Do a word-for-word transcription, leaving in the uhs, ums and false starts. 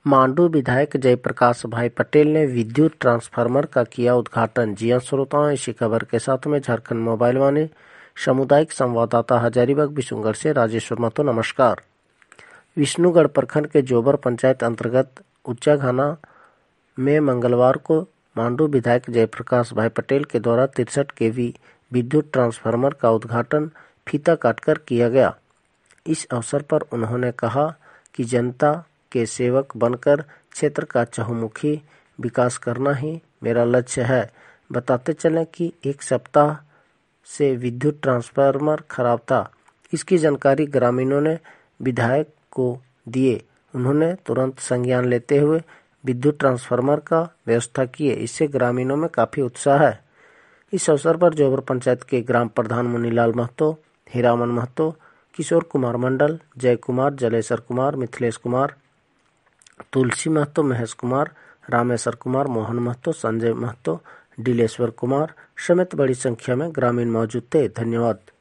मांडू विधायक जयप्रकाश भाई पटेल ने विद्युत ट्रांसफार्मर का किया उद्घाटन। जी श्रोताओं, इसी खबर के साथ में झारखंड मोबाइल वाणी सामुदायिक संवाददाता हजारीबाग बिशुनगढ़ से राजेश्वर महतो। नमस्कार। विष्णुगढ़ प्रखंड के जोबर पंचायत अंतर्गत उच्चाघाना में मंगलवार को मांडू विधायक जयप्रकाश भाई पटेल के द्वारा तिरसठ केवी विद्युत ट्रांसफार्मर का उद्घाटन फीता काटकर किया गया। इस अवसर पर उन्होंने कहा कि जनता के सेवक बनकर क्षेत्र का चहुमुखी विकास करना ही मेरा लक्ष्य है। बताते चलें कि एक सप्ताह से विद्युत ट्रांसफार्मर खराब था। इसकी जानकारी ग्रामीणों ने विधायक को दिए। उन्होंने तुरंत संज्ञान लेते हुए विद्युत ट्रांसफार्मर का व्यवस्था किए। इससे ग्रामीणों में काफी उत्साह है। इस अवसर पर जोबर पंचायत के ग्राम प्रधान मुनीलाल महतो, हीरामन महतो, किशोर कुमार मंडल, जय कुमार, जलेश्वर कुमार, मिथिलेश कुमार, तुलसी महतो, महेश कुमार, रामेश्वर कुमार, मोहन महतो, संजय महतो, डीलेश्वर कुमार समेत बड़ी संख्या में ग्रामीण मौजूद थे। धन्यवाद।